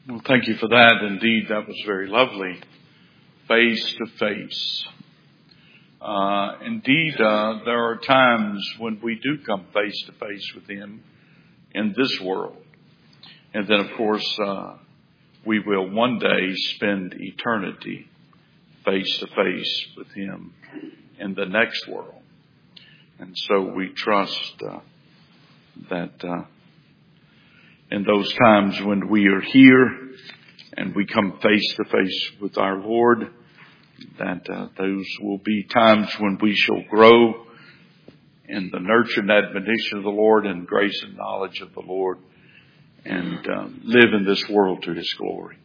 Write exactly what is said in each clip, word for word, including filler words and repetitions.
Well, thank you for that. Indeed, that was very lovely. Face to face. Uh, indeed, uh, there are times when we do come face to face with Him in this world. And then, of course, uh, we will one day spend eternity face to face with Him in the next world. And so we trust uh, that uh, in those times when we are here and we come face to face with our Lord, that uh, those will be times when we shall grow in the nurture and admonition of the Lord and grace and knowledge of the Lord, and uh, live in this world to His glory.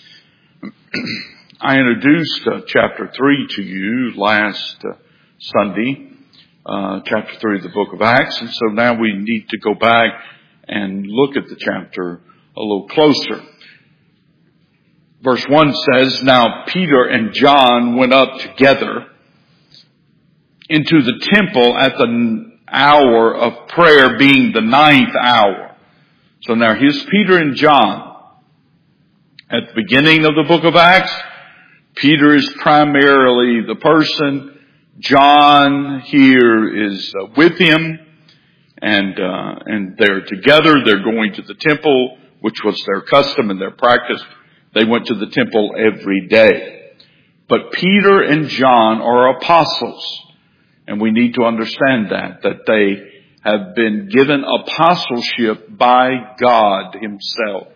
I introduced uh, chapter three to you last uh, Sunday, uh, chapter three of the book of Acts, and so now we need to go back and look at the chapter a little closer. Verse one says, "Now Peter and John went up together into the temple at the hour of prayer, being the ninth hour." So now here's Peter and John. At the beginning of the book of Acts, Peter is primarily the person. John here is uh, with him, and uh, and they're together. They're going to the temple, which was their custom and their practice. They went to the temple every day. But Peter and John are apostles, and we need to understand that, that they have been given apostleship by God Himself.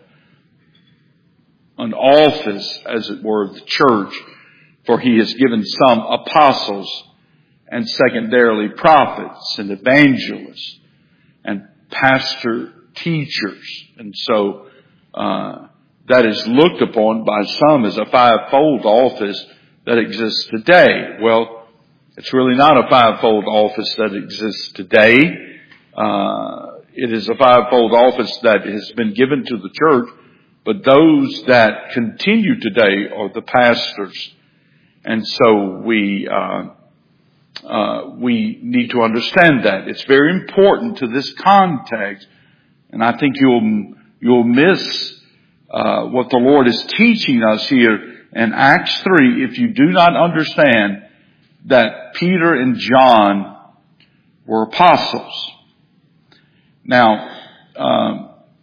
An office, as it were, of the church, for He has given some apostles and secondarily prophets and evangelists and pastor teachers. And so, uh, that is looked upon by some as a fivefold office that exists today. Well, it's really not a fivefold office that exists today. Uh, it is a fivefold office that has been given to the church, but those that continue today are the pastors. And so we, uh, uh, we need to understand that. It's very important to this context. And I think you'll, you'll miss Uh, what the Lord is teaching us here in Acts three if you do not understand that Peter and John were apostles. Now, um,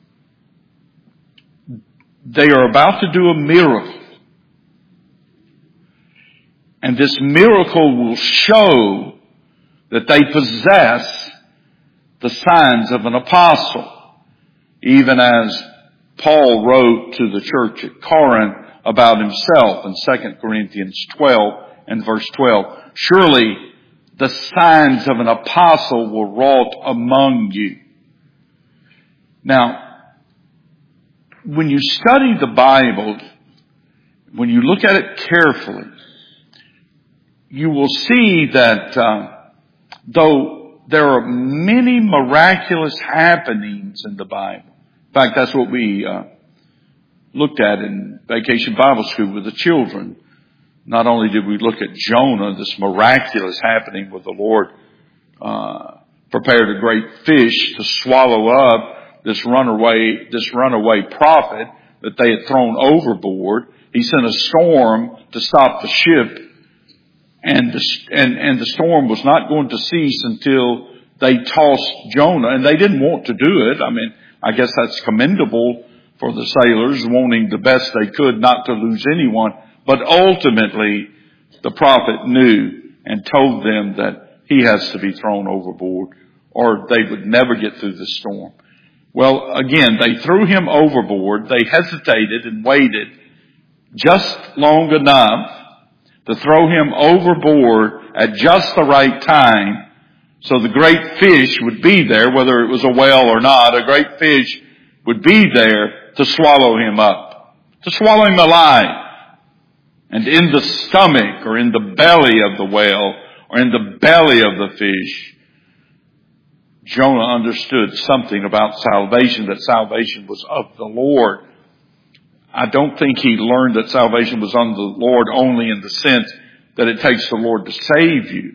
they are about to do a miracle. And this miracle will show that they possess the signs of an apostle, even as Paul wrote to the church at Corinth about himself in Second Corinthians twelve and verse twelve. "Surely the signs of an apostle were wrought among you." Now, when you study the Bible, when you look at it carefully, you will see that uh, though there are many miraculous happenings in the Bible, in fact, that's what we uh, looked at in Vacation Bible School with the children. Not only did we look at Jonah, this miraculous happening where the Lord uh, prepared a great fish to swallow up this runaway, this runaway prophet that they had thrown overboard. He sent a storm to stop the ship, and the, and, and the storm was not going to cease until they tossed Jonah, and they didn't want to do it. I mean, I guess that's commendable for the sailors, wanting the best they could not to lose anyone. But ultimately, the prophet knew and told them that he has to be thrown overboard or they would never get through the storm. Well, again, they threw him overboard. They hesitated and waited just long enough to throw him overboard at just the right time, so the great fish would be there, whether it was a whale or not. A great fish would be there to swallow him up, to swallow him alive. And in the stomach or in the belly of the whale or in the belly of the fish, Jonah understood something about salvation, that salvation was of the Lord. I don't think he learned that salvation was on the Lord only in the sense that it takes the Lord to save you.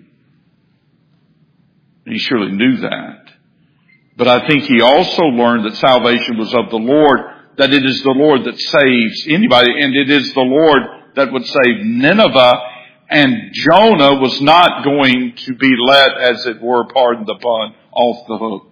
He surely knew that. But I think he also learned that salvation was of the Lord that it is the Lord that saves anybody, and it is the Lord that would save Nineveh, and Jonah was not going to be let, as it were, pardon the pun, off the hook.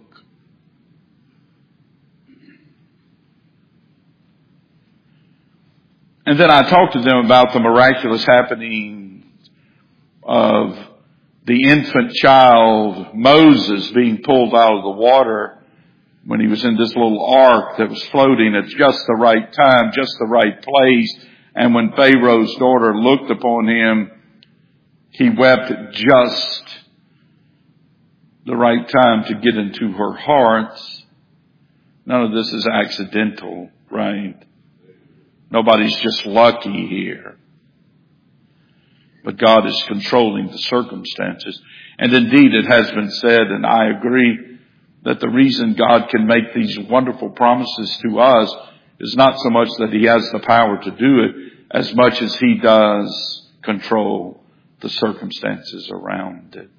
And then I talked to them about the miraculous happening of the infant child Moses being pulled out of the water when he was in this little ark that was floating at just the right time, just the right place. And when Pharaoh's daughter looked upon him, he wept at just the right time to get into her heart. None of this is accidental, right? Nobody's just lucky here. But God is controlling the circumstances. And indeed, it has been said, and I agree, that the reason God can make these wonderful promises to us is not so much that He has the power to do it, as much as He does control the circumstances around it.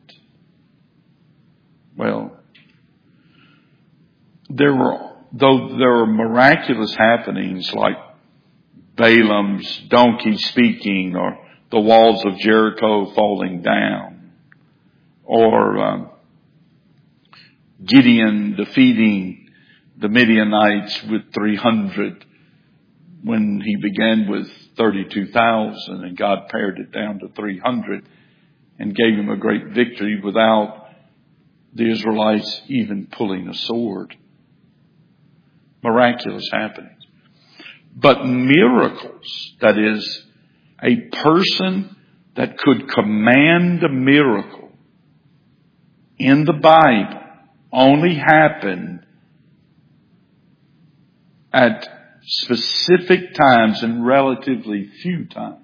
Well, there were, though there were miraculous happenings like Balaam's donkey speaking, or the walls of Jericho falling down, or um, Gideon defeating the Midianites with three hundred when he began with thirty-two thousand, and God pared it down to three hundred and gave him a great victory without the Israelites even pulling a sword. Miraculous happenings. But miracles, that is, a person that could command a miracle in the Bible only happened at specific times and relatively few times.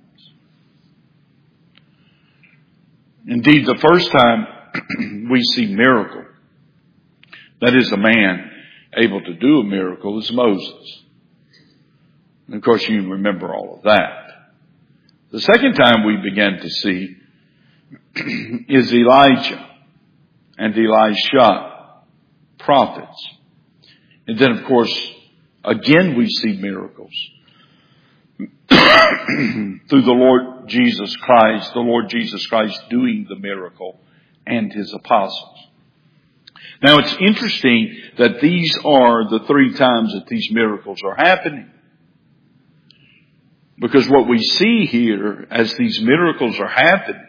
Indeed, the first time we see miracle, that is, a man able to do a miracle, is Moses. And of course, you remember all of that. The second time we began to see is Elijah and Elisha, prophets. And then, of course, again we see miracles through the Lord Jesus Christ, the Lord Jesus Christ doing the miracle, and His apostles. Now, it's interesting that these are the three times that these miracles are happening. Because what we see here as these miracles are happening,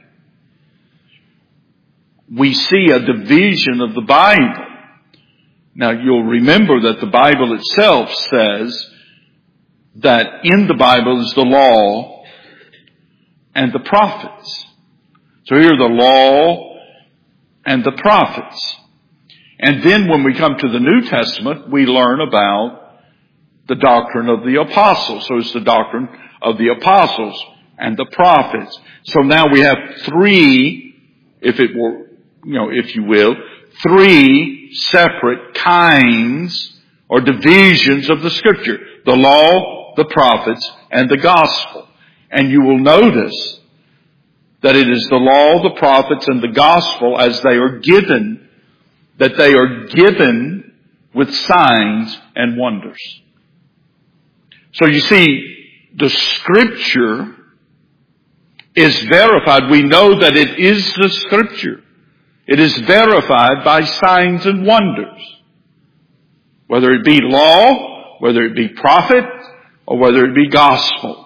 we see a division of the Bible. Now, you'll remember that the Bible itself says that in the Bible is the law and the prophets. So here are the law and the prophets. And then when we come to the New Testament, we learn about the doctrine of the apostles. So it's the doctrine of the apostles and the prophets. So now we have three, if it were, you know, if you will, three separate kinds or divisions of the Scripture. The law, the prophets, and the gospel. And you will notice that it is the law, the prophets, and the gospel as they are given, that they are given with signs and wonders. So you see, the Scripture is verified. We know that it is the Scripture. It is verified by signs and wonders. Whether it be law, whether it be prophet, or whether it be gospel.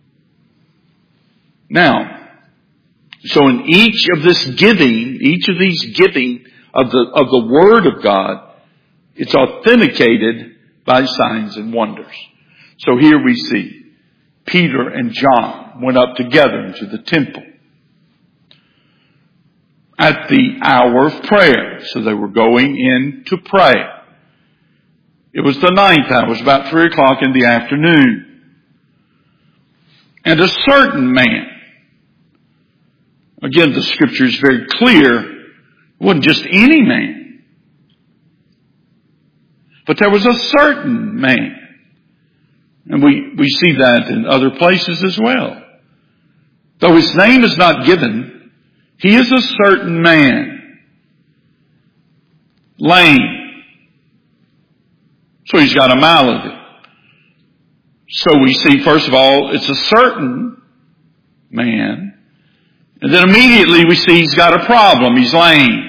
Now, so in each of this giving, each of these giving of the, of the Word of God, it's authenticated by signs and wonders. So here we see Peter and John went up together into the temple at the hour of prayer. So they were going in to pray. It was the ninth hour. It was about three o'clock in the afternoon. And a certain man, again, the Scripture is very clear, it wasn't just any man, but there was a certain man. And we, we see that in other places as well. Though his name is not given, he is a certain man. Lame. So he's got a malady. So we see, first of all, it's a certain man. And then immediately we see he's got a problem. He's lame.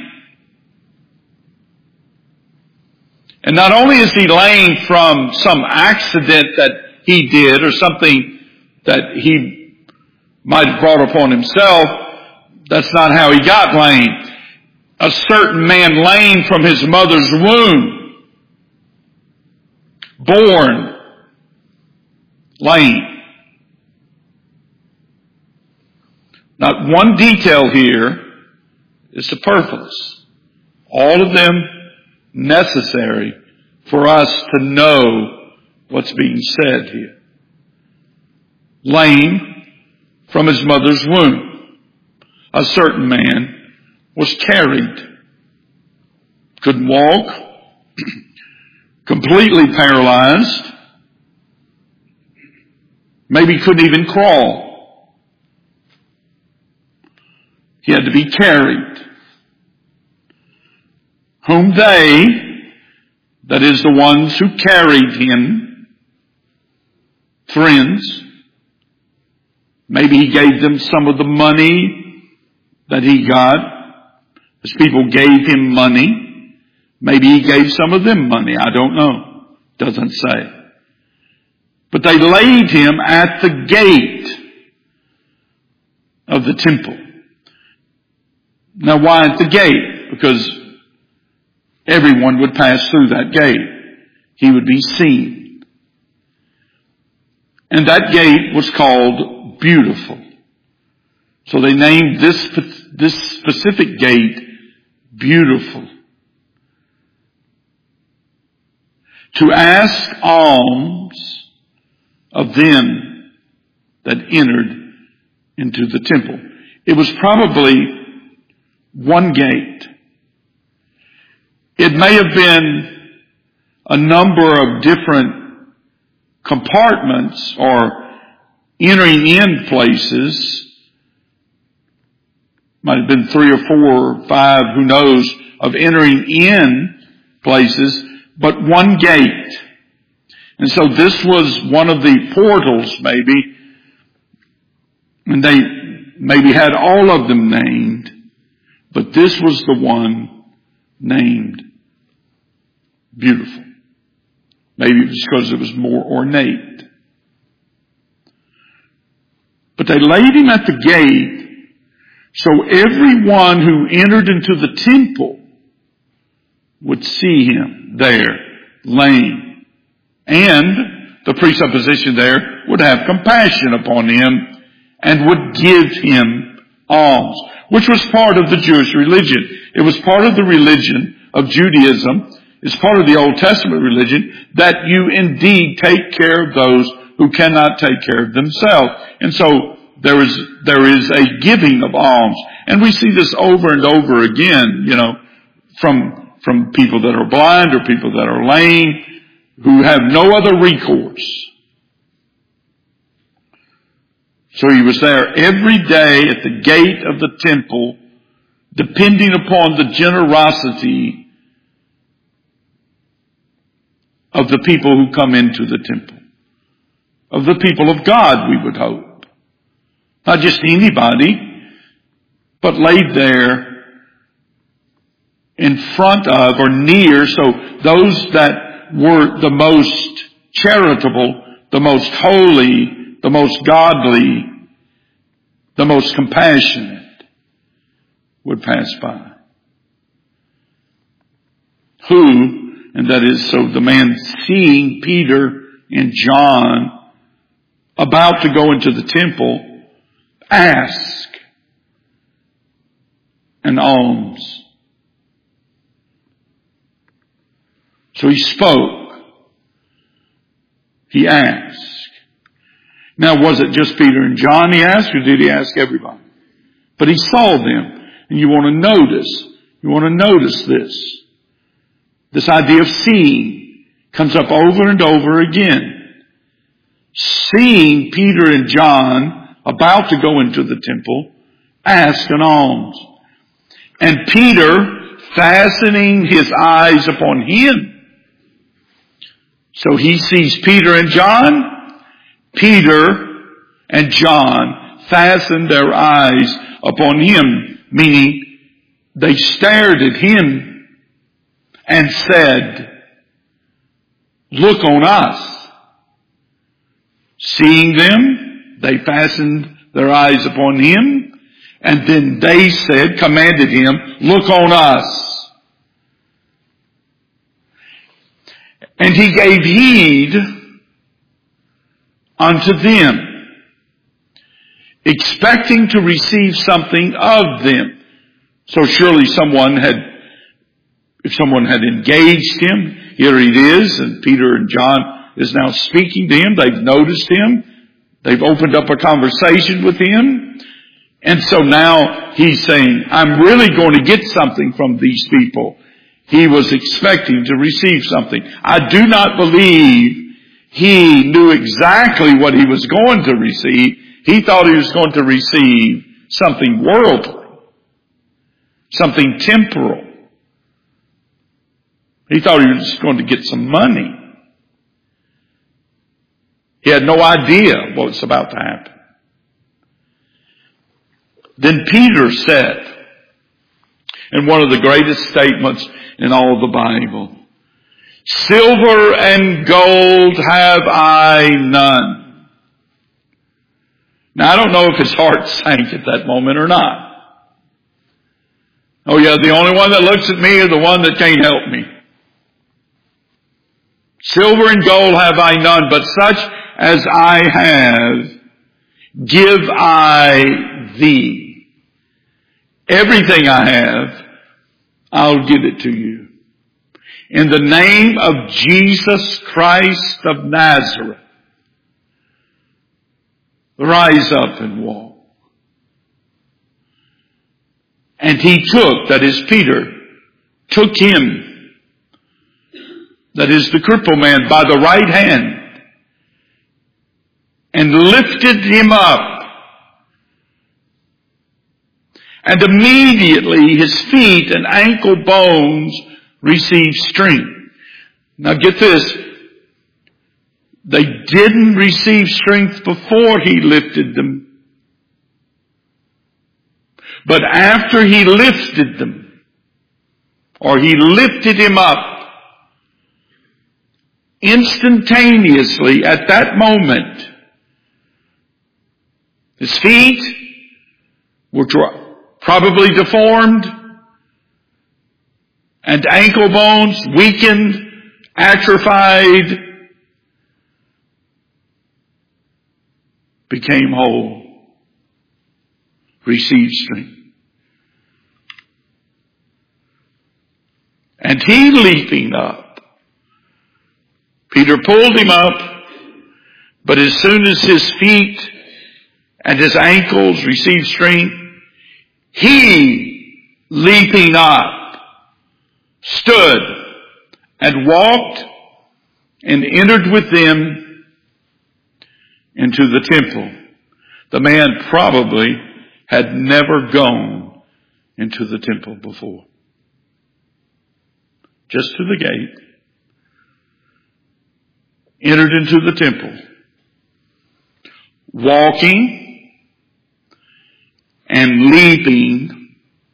And not only is he lame from some accident that he did or something that he might have brought upon himself, that's not how he got lame. A certain man lame from his mother's womb, born lame. Not one detail here is superfluous. All of them necessary for us to know what's being said here. Lame from his mother's womb. A certain man was carried. Couldn't walk. Completely paralyzed. Maybe couldn't even crawl. He had to be carried. Whom they, that is the ones who carried him, friends, maybe he gave them some of the money that he got. As people gave him money, maybe he gave some of them money. I don't know. Doesn't say. But they laid him at the gate of the temple. Now why at the gate? Because everyone would pass through that gate. He would be seen. And that gate was called Beautiful. So they named this, this specific gate Beautiful. To ask alms of them that entered into the temple. It was probably one gate. It may have been a number of different compartments or entering in places. Might have been three or four or five, who knows, of entering in places, but one gate. And so this was one of the portals maybe, and they maybe had all of them named, but this was the one named Beautiful. Maybe it was because it was more ornate. But they laid him at the gate so everyone who entered into the temple would see him there, lame. And the presupposition there would have compassion upon him and would give him alms, which was part of the Jewish religion. It was part of the religion of Judaism. It's part of the Old Testament religion that you indeed take care of those who cannot take care of themselves. And so there is, there is a giving of alms. And we see this over and over again, you know, from, from people that are blind or people that are lame, who have no other recourse. So he was there every day at the gate of the temple, depending upon the generosity of the people who come into the temple. Of the people of God, we would hope. Not just anybody, but laid there in front of or near, so those that were the most charitable, the most holy, the most godly, the most compassionate would pass by. Who, and that is, so the man seeing Peter and John about to go into the temple, ask an alms. So he spoke. He asked. Now, was it just Peter and John he asked, or did he ask everybody? But he saw them. And you want to notice, you want to notice this. This idea of seeing comes up over and over again. Seeing Peter and John about to go into the temple, ask an alms. And Peter, fastening his eyes upon him. So he sees Peter and John, Peter and John fastened their eyes upon him, meaning they stared at him and said, "Look on us." Seeing them, they fastened their eyes upon him, and then they said, commanded him, "Look on us." And he gave heed unto them, expecting to receive something of them. So surely someone had, if someone had engaged him, here it is, and Peter and John is now speaking to him. They've noticed him. They've opened up a conversation with him. And so now he's saying, I'm really going to get something from these people. He was expecting to receive something. I do not believe he knew exactly what he was going to receive. He thought he was going to receive something worldly, something temporal. He thought he was going to get some money. He had no idea what was about to happen. Then Peter said, in one of the greatest statements in all of the Bible, "Silver and gold have I none." Now I don't know if his heart sank at that moment or not. Oh yeah, the only one that looks at me is the one that can't help me. "Silver and gold have I none, but such as I have, give I thee. Everything I have, I'll give it to you. In the name of Jesus Christ of Nazareth, rise up and walk." And he took, that is Peter, took him, that is the crippled man, by the right hand, and lifted him up. And immediately his feet and ankle bones received strength. Now get this. They didn't receive strength before he lifted them. But after he lifted them, or he lifted him up, instantaneously at that moment, his feet were probably deformed, and ankle bones weakened, atrophied, became whole, received strength. And he leaping up, Peter pulled him up, but as soon as his feet and his ankles received strength, he, leaping up, stood and walked and entered with them into the temple. The man probably had never gone into the temple before. Just to the gate. Entered into the temple. Walking and leaping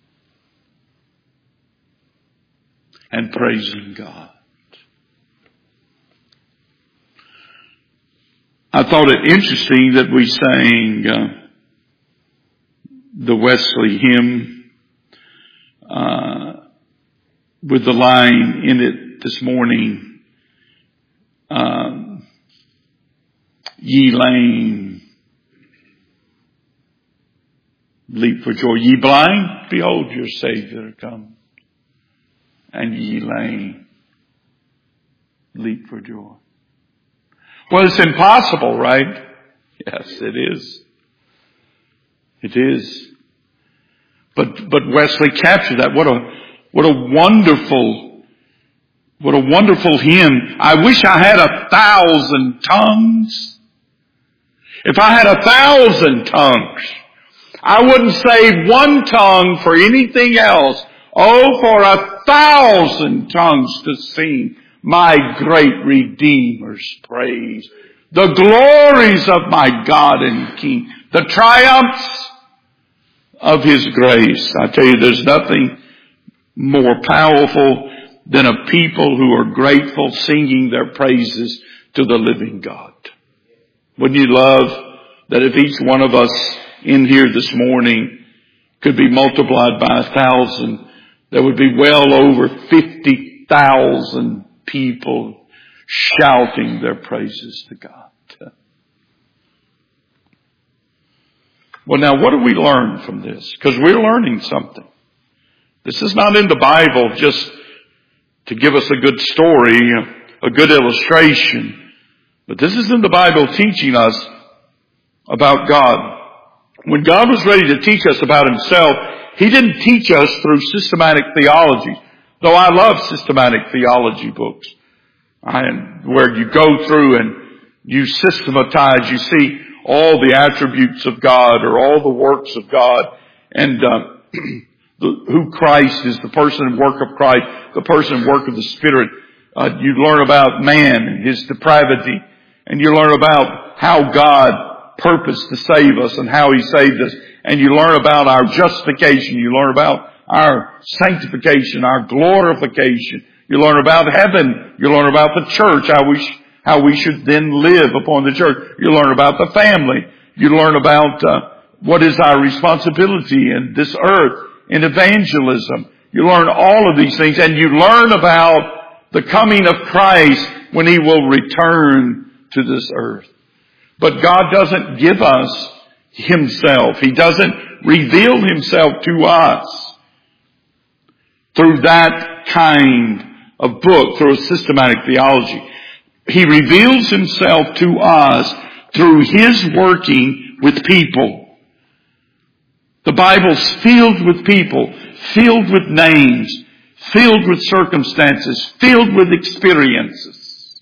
and praising God. I thought it interesting that we sang uh, the Wesley hymn uh, with the line in it this morning, um, "Ye lame, leap for joy. Ye blind, behold your Savior come. And ye lame, leap for joy." Well, it's impossible, right? Yes, it is. It is. But, but Wesley captured that. What a, what a wonderful, what a wonderful hymn. I wish I had a thousand tongues. If I had a thousand tongues, I wouldn't save one tongue for anything else. Oh, for a thousand tongues to sing my great Redeemer's praise. The glories of my God and King. The triumphs of His grace. I tell you, there's nothing more powerful than a people who are grateful, singing their praises to the living God. Wouldn't you love that if each one of us in here this morning could be multiplied by a thousand, there would be well over fifty thousand people shouting their praises to God. Well, now, what do we learn from this? Because we're learning something. This is not in the Bible just to give us a good story, a good illustration. But this is in the Bible teaching us about God. When God was ready to teach us about Himself, He didn't teach us through systematic theology. Though I love systematic theology books. I, where you go through and you systematize, you see all the attributes of God or all the works of God and uh, the, who Christ is, the person and work of Christ, the person and work of the Spirit. Uh, you learn about man and his depravity, and you learn about how God purposed to save us and how He saved us. And you learn about our justification. You learn about our sanctification, our glorification. You learn about heaven. You learn about the church, how we, sh- how we should then live upon the church. You learn about the family. You learn about uh, what is our responsibility in this earth, in evangelism. You learn all of these things, and you learn about the coming of Christ when He will return to this earth. But God doesn't give us Himself. He doesn't reveal Himself to us through that kind of book, through a systematic theology. He reveals Himself to us through His working with people. The Bible's filled with people, filled with names, filled with circumstances, filled with experiences.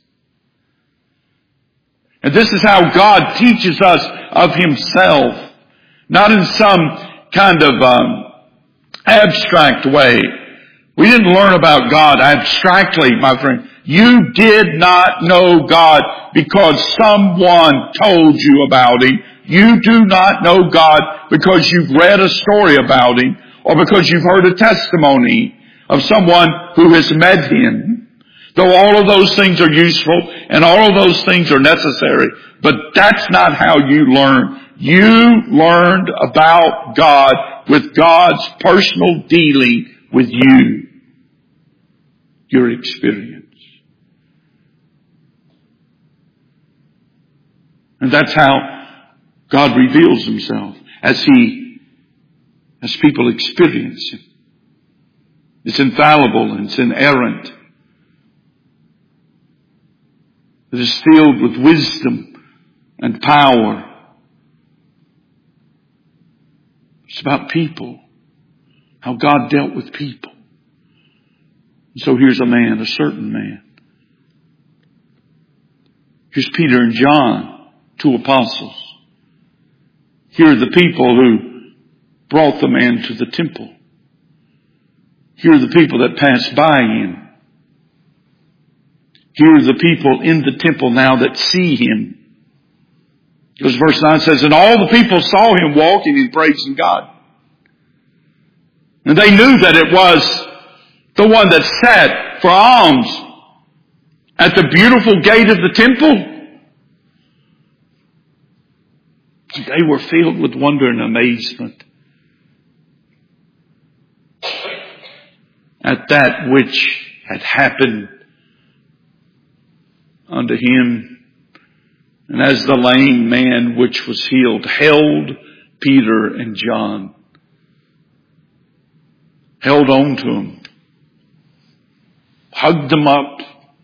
And this is how God teaches us of Himself. Not in some kind of um, abstract way. We didn't learn about God abstractly, my friend. You did not know God because someone told you about Him. You do not know God because you've read a story about Him or because you've heard a testimony of someone who has met Him. Though all of those things are useful and all of those things are necessary, but that's not how you learn. You learned about God with God's personal dealing with you. Your experience. And that's how God reveals Himself as He, as people experience Him. It's infallible and it's inerrant. It is filled with wisdom and power. It's about people. How God dealt with people. So here's a man, a certain man. Here's Peter and John, two apostles. Here are the people who brought the man to the temple. Here are the people that passed by Him. Here are the people in the temple now that see Him. Because verse nine says, and all the people saw Him walking and praising God. And they knew that it was the one that sat for alms at the beautiful gate of the temple. They were filled with wonder and amazement at that which had happened unto him. And as the lame man which was healed held Peter and John, held on to them, hugged them up,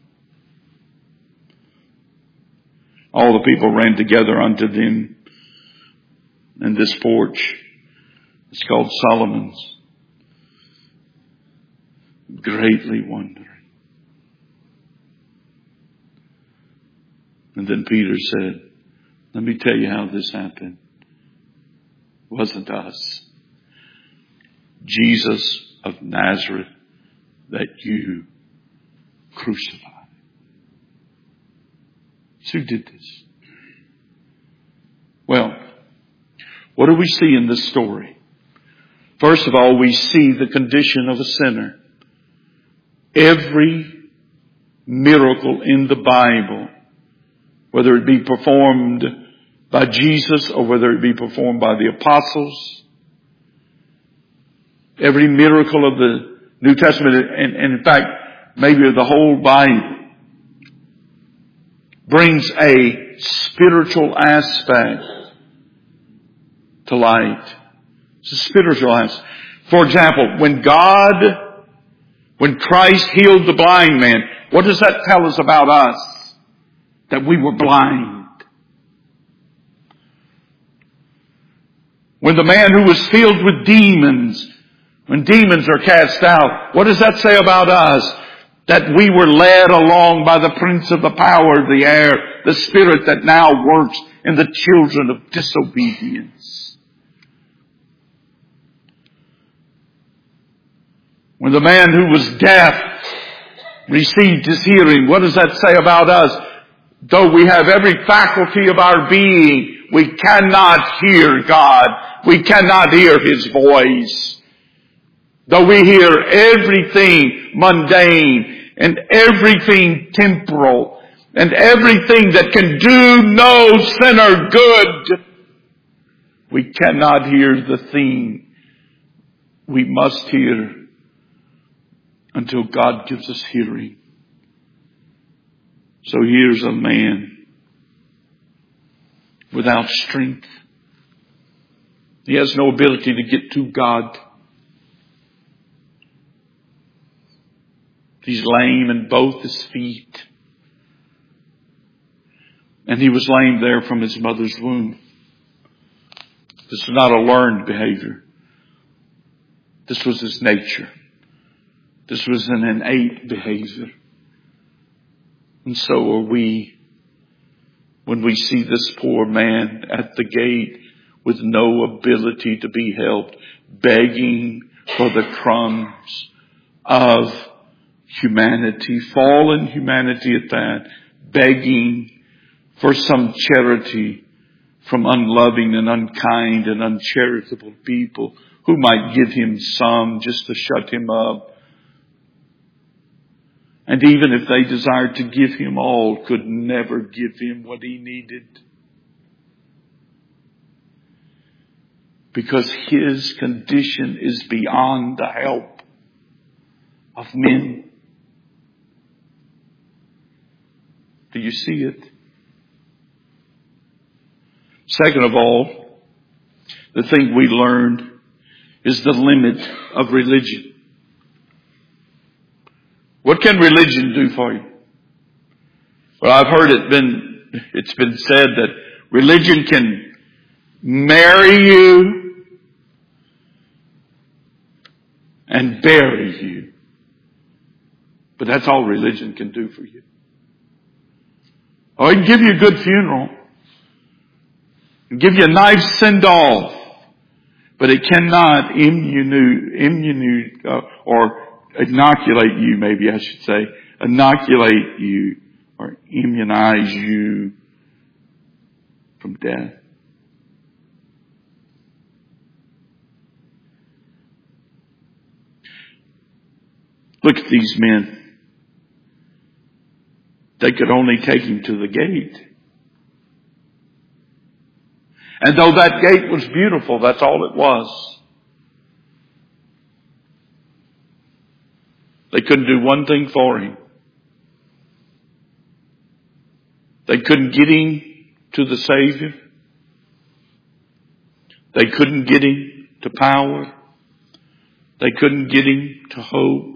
all the people ran together unto them in this porch. It's called Solomon's. Greatly wondering. And then Peter said, let me tell you how this happened. It wasn't us. Jesus of Nazareth that you crucified. Who did this? What do we see in this story? First of all, we see the condition of a sinner. Every miracle in the Bible, whether it be performed by Jesus or whether it be performed by the apostles, every miracle of the New Testament, and, and in fact, maybe of the whole Bible, brings a spiritual aspect to light. It's a spiritual aspect. For example, when God, when Christ healed the blind man, what does that tell us about us? That we were blind. When the man who was filled with demons, when demons are cast out, what does that say about us? That we were led along by the prince of the power of the air, the spirit that now works in the children of disobedience. When the man who was deaf received his hearing, what does that say about us? Though we have every faculty of our being, we cannot hear God. We cannot hear His voice. Though we hear everything mundane and everything temporal and everything that can do no sinner good, we cannot hear the thing we must hear until God gives us hearing. So here's a man without strength. He has no ability to get to God. He's lame in both his feet. And he was lame there from his mother's womb. This was not a learned behavior. This was his nature. This was an innate behavior. And so are we when we see this poor man at the gate with no ability to be helped, begging for the crumbs of humanity, fallen humanity at that, begging for some charity from unloving and unkind and uncharitable people who might give him some just to shut him up. And even if they desired to give him all, could never give him what he needed. Because his condition is beyond the help of men. Do you see it? Second of all, the thing we learned is the limit of religion. What can religion do for you? Well, I've heard it been, it's been said that religion can marry you and bury you. But that's all religion can do for you. Or it can give you a good funeral. It can give you a nice send-off. But it cannot immune, immune, uh, or inoculate you, maybe I should say, inoculate you or immunize you from death. Look at these men. They could only take him to the gate. And though that gate was beautiful, that's all it was. They couldn't do one thing for him. They couldn't get him to the Savior. They couldn't get him to power. They couldn't get him to hope.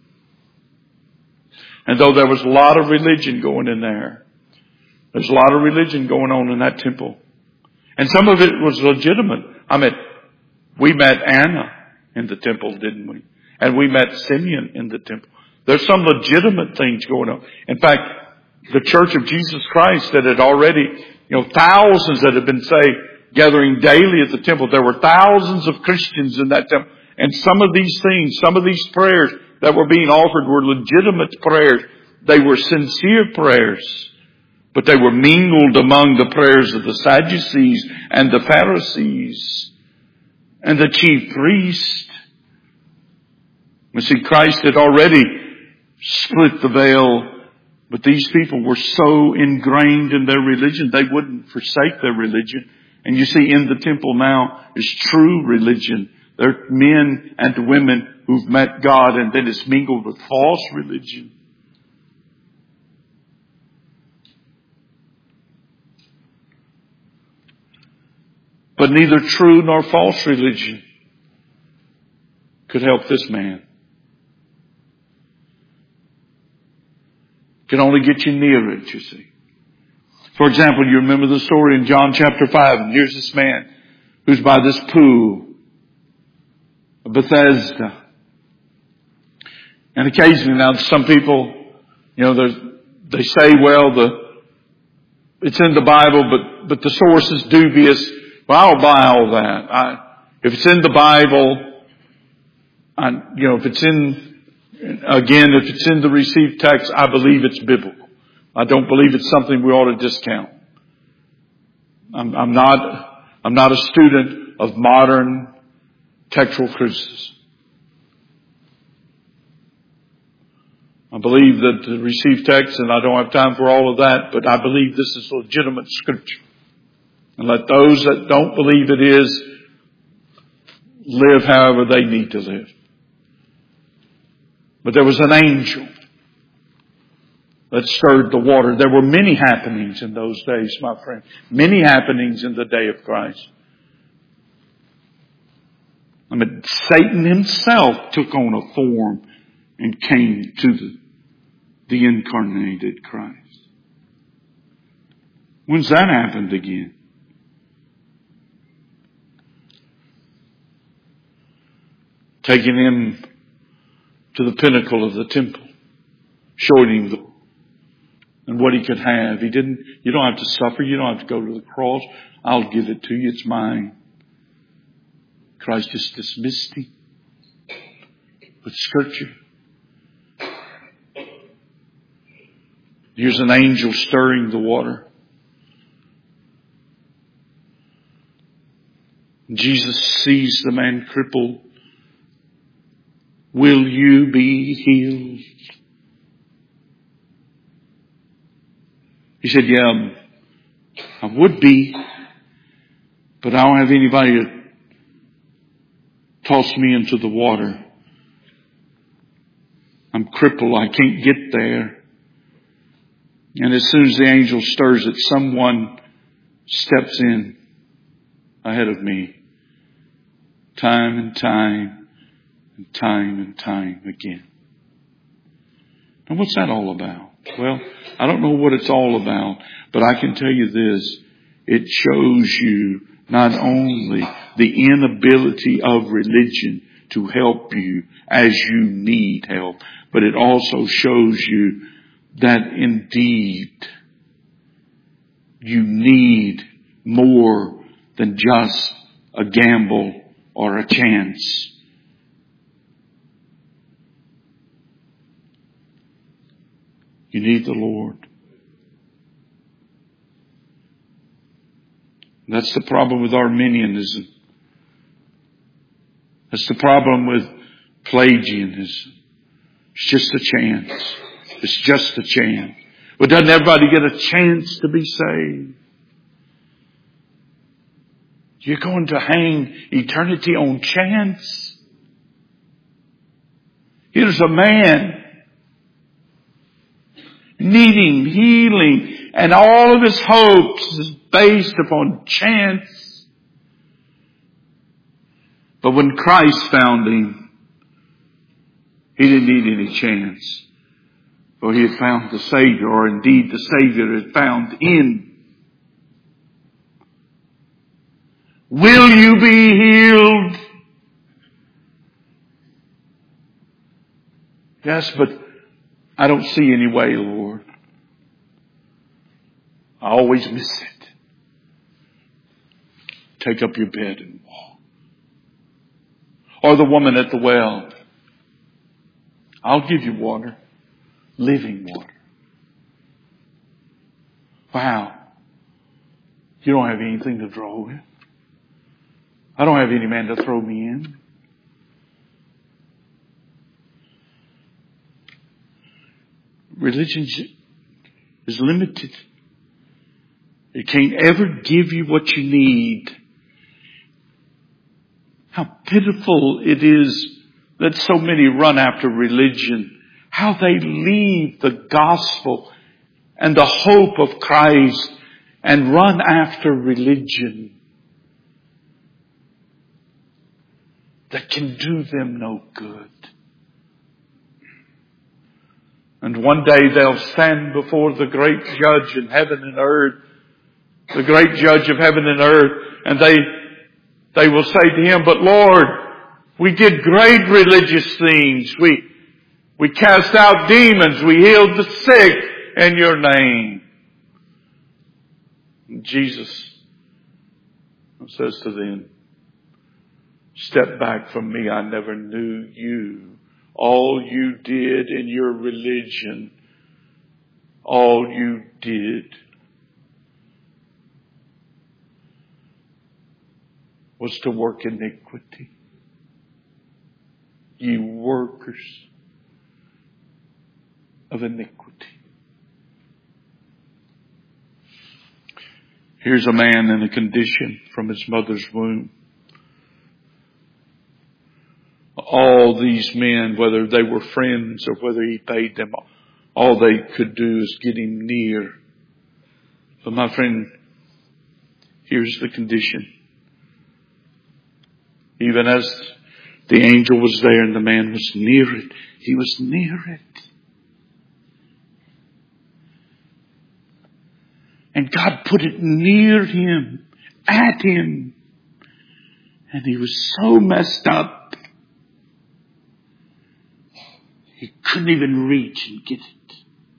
And though there was a lot of religion going in there, there's a lot of religion going on in that temple. And some of it was legitimate. I mean, we met Anna in the temple, didn't we? And we met Simeon in the temple. There's some legitimate things going on. In fact, the Church of Jesus Christ that had already, you know, thousands that had been saved, gathering daily at the temple. There were thousands of Christians in that temple. And some of these things, some of these prayers that were being offered were legitimate prayers. They were sincere prayers. but they were mingled among the prayers of the Sadducees and the Pharisees and the chief priests. You see, Christ had already split the veil, but these people were so ingrained in their religion, they wouldn't forsake their religion. And you see, in the temple now is true religion. There are men and women who've met God, and then it's mingled with false religion. But neither true nor false religion could help this man. Can only get you near it, you see. For example, you remember the story in John chapter five, and here's this man who's by this pool of Bethesda. And occasionally now some people, you know, they say, well, the, it's in the Bible, but, but the source is dubious. Well, I'll buy all that. I, if it's in the Bible, I, you know, if it's in, again, if it's in the received text, I believe it's biblical. I don't believe it's something we ought to discount. I'm, I'm not, I'm not a student of modern textual criticism. I believe that the received text, and I don't have time for all of that, but I believe this is legitimate scripture. And let those that don't believe it is live however they need to live. But there was an angel that stirred the water. There were many happenings in those days, my friend. Many happenings in the day of Christ. I mean, Satan himself took on a form and came to the, the incarnated Christ. When's that happened again? Taking him to the pinnacle of the temple, showing him the, and what he could have. He didn't, you don't have to suffer. You don't have to go to the cross. I'll give it to you. It's mine. Christ just dismissed him with scripture. Here's an angel stirring the water. Jesus sees the man crippled. Will you be healed? He said, yeah, I would be, but I don't have anybody to toss me into the water. I'm crippled. I can't get there. And as soon as the angel stirs it, someone steps in ahead of me. Time and time and time and time again. And what's that all about? Well, I don't know what it's all about, but I can tell you this. It shows you not only the inability of religion to help you as you need help, but it also shows you that indeed you need more than just a gamble or a chance. You need the Lord. That's the problem with Arminianism. That's the problem with Pelagianism. It's just a chance. It's just a chance. But doesn't everybody get a chance to be saved? You're going to hang eternity on chance? Here's a man needing healing, and all of his hopes is based upon chance. But when Christ found him, he didn't need any chance. For he had found the Savior, or indeed the Savior had found him. Will you be healed? Yes, but I don't see any way, Lord. I always miss it. Take up your bed and walk. Or the woman at the well. I'll give you water. Living water. Wow. You don't have anything to draw with. I don't have any man to throw me in. Religion is limited. It can't ever give you what you need. How pitiful it is that so many run after religion. How they leave the gospel and the hope of Christ and run after religion that can do them no good. And one day they'll stand before the great judge in heaven and earth, the great judge of heaven and earth, and they, they will say to him, but Lord, we did great religious things. We, we cast out demons. We healed the sick in your name. And Jesus says to them, step back from me. I never knew you. All you did in your religion, all you did was to work iniquity. You workers of iniquity. Here's a man in a condition from his mother's womb. All these men, whether they were friends or whether he paid them, all they could do is get him near. But my friend, here's the condition. Even as the angel was there and the man was near it, he was near it. And God put it near him, at him. And he was so messed up, he couldn't even reach and get it.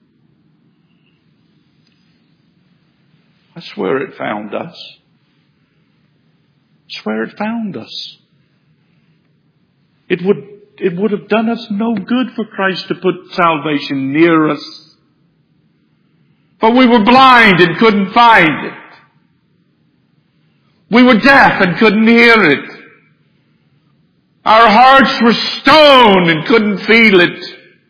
That's where it found us. That's where it found us. It would, it would have done us no good for Christ to put salvation near us. But we were blind and couldn't find it. We were deaf and couldn't hear it. Our hearts were stone and couldn't feel it.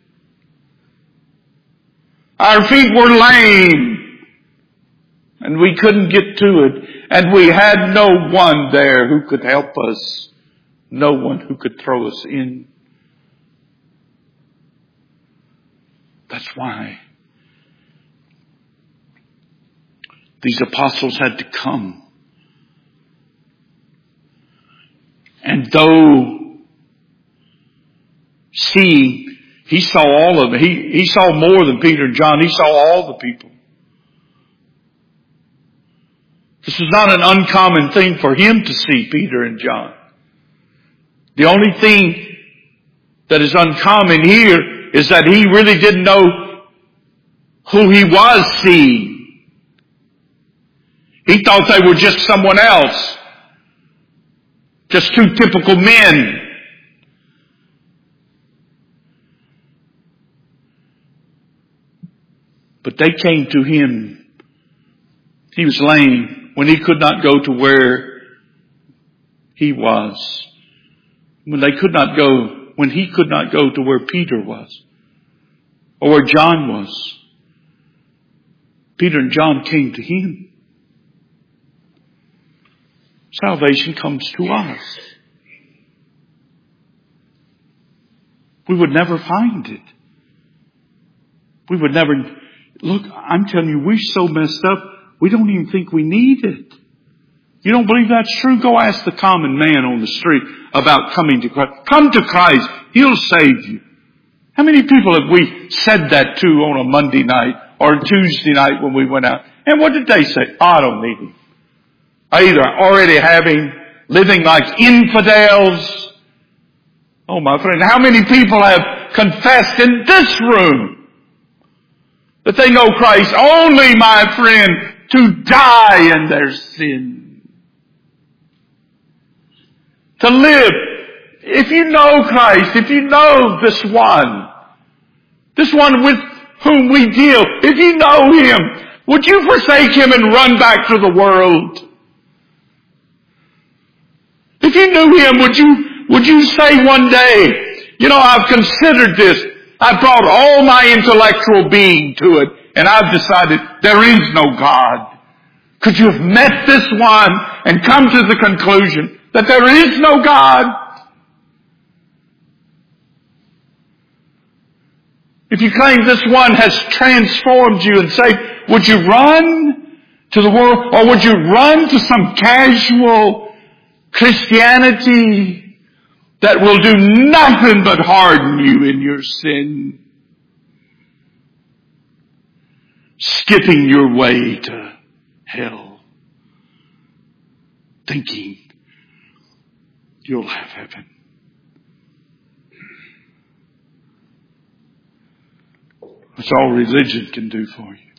Our feet were lame and we couldn't get to it. And we had no one there who could help us. No one who could throw us in. That's why these apostles had to come. And though seeing, he saw all of them. He, he saw more than Peter and John. He saw all the people. This was not an uncommon thing for him to see Peter and John. The only thing that is uncommon here is that he really didn't know who he was seeing. He thought they were just someone else. Just two typical men. But they came to him. He was lame when he could not go to where he was. When they could not go, when he could not go to where Peter was. Or where John was. Peter and John came to him. Salvation comes to us. We would never find it. We would never... Look, I'm telling you, we're so messed up, we don't even think we need it. You don't believe that's true? Go ask the common man on the street about coming to Christ. Come to Christ. He'll save you. How many people have we said that to on a Monday night or a Tuesday night when we went out? And what did they say? Oh, I don't need him. Either already having, living like infidels. Oh, my friend, how many people have confessed in this room that they know Christ only, my friend, to die in their sin? To live. If you know Christ, if you know this one, this one with whom we deal, if you know Him, Would you forsake Him and run back to the world? If you knew Him, would you, would you say one day, you know, I've considered this. I've brought all my intellectual being to it, and I've decided there is no God. Could you have met this one and come to the conclusion that there is no God? If you claim this one has transformed you and say, would you run to the world, or would you run to some casual Christianity that will do nothing but harden you in your sin, skipping your way to hell, thinking you'll have heaven? That's all religion can do for you.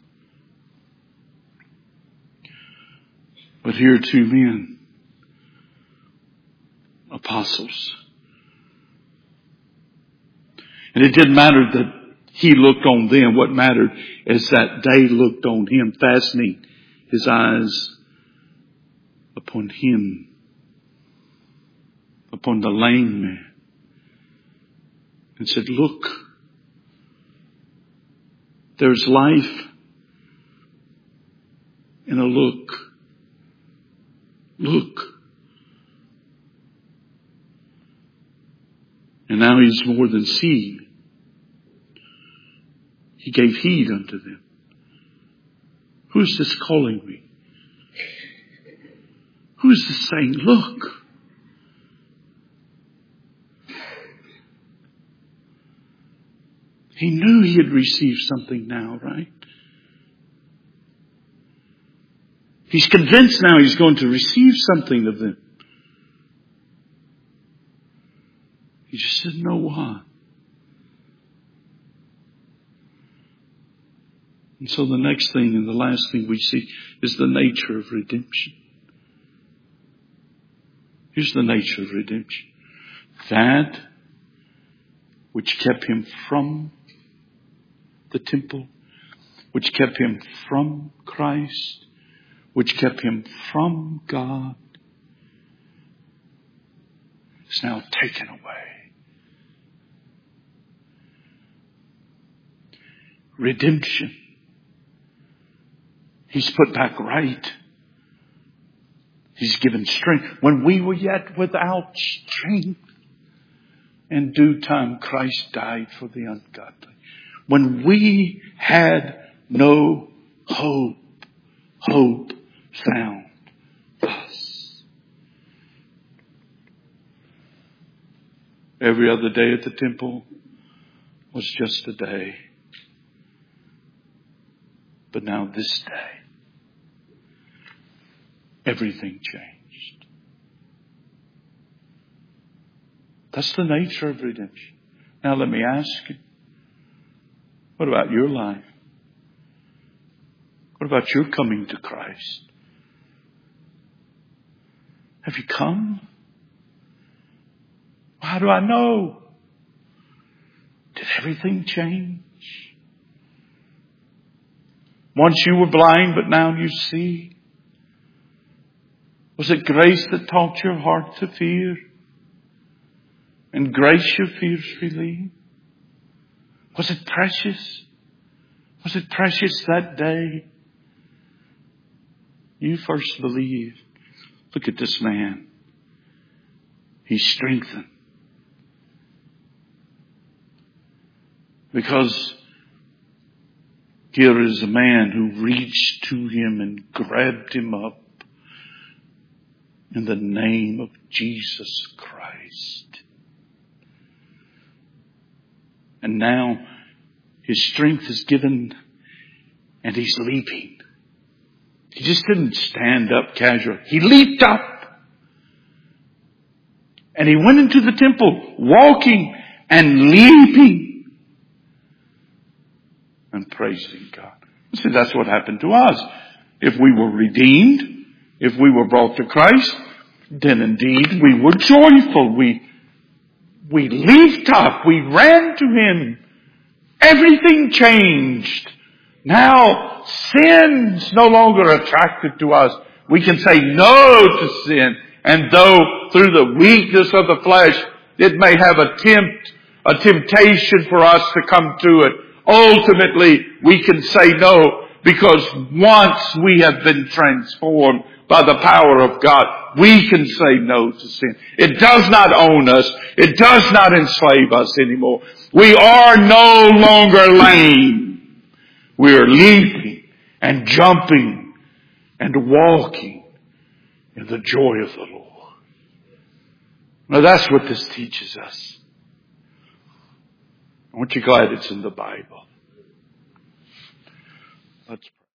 But here are two men, apostles. And it didn't matter that he looked on them. What mattered is that they looked on him, fastening his eyes upon him, upon the lame man, and said, look, there's life in a look. Look. And now he's more than seeing. He gave heed unto them. Who is this calling me? Who is this saying, look? He knew he had received something now, right? He's convinced now he's going to receive something of them. He just didn't know why. And so the next thing and the last thing we see is the nature of redemption. Here's the nature of redemption. That which kept him from the temple, which kept him from Christ, which kept him from God, is now taken away. Redemption. He's put back right. He's given strength. When we were yet without strength, in due time Christ died for the ungodly. When we had no hope, hope found us. Every other day at the temple was just a day. But now this day, everything changed. That's the nature of redemption. Now let me ask you, what about your life? What about your coming to Christ? Have you come? How do I know? Did everything change? Once you were blind, but now you see. Was it grace that taught your heart to fear? And grace your fears relieved? Was it precious? Was it precious that day you first believed? Look at this man. He's strengthened. Because here is a man who reached to him and grabbed him up in the name of Jesus Christ. And now his strength is given and he's leaping. He just didn't stand up casually. He leaped up. And he went into the temple walking and leaping and praising God. See, that's what happened to us. If we were redeemed, if we were brought to Christ, then indeed we were joyful. We, we leaped up. We ran to Him. Everything changed Now, sin's no longer attractive to us. We can say no to sin. And though through the weakness of the flesh, it may have a tempt, a temptation for us to come to it, ultimately we can say no, because once we have been transformed by the power of God, we can say no to sin. It does not own us. It does not enslave us anymore. We are no longer lame. We are leaping and jumping and walking in the joy of the Lord. Now that's what this teaches us. Aren't you glad it's in the Bible? Let's pray.